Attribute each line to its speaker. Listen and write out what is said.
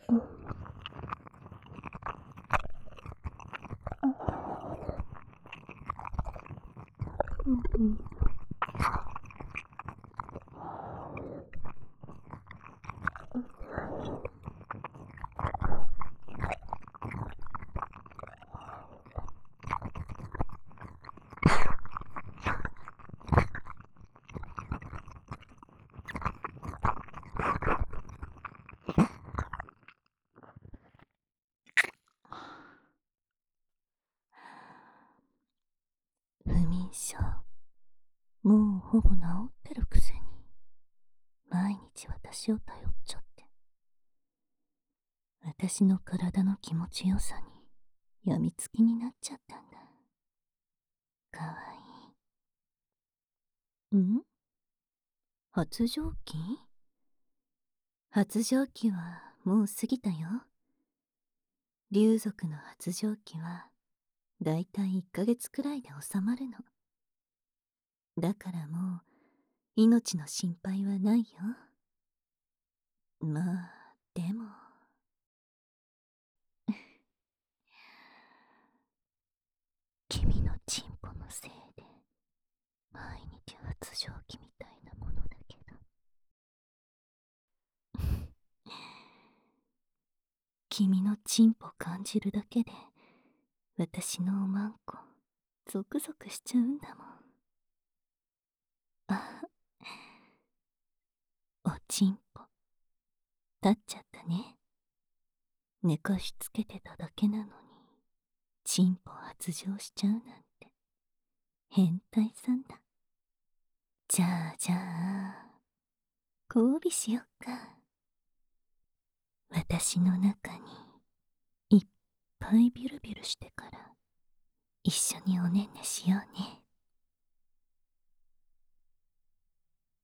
Speaker 1: 不眠症、もうほぼ治ってるくせに毎日私を頼っちゃって、私の体の気持ちよさに病みつきになっちゃったんだ。かわいい。発情期？発情期はもう過ぎたよ。竜族の発情期はだいたい1ヶ月くらいで収まるの。だからもう命の心配はないよ。まあでも君のチンポのせいで毎日発情期みたいなものだけど君のチンポ感じるだけで私のおまんこゾクゾクしちゃうんだもん。あ、おちんぽ立っちゃったね。寝かしつけてただけなのにチンポ発情しちゃうなんて変態さんだ。じゃあ交尾しよっか。私の中にいっぱいビュルビュルしてから一緒におねんねしようね。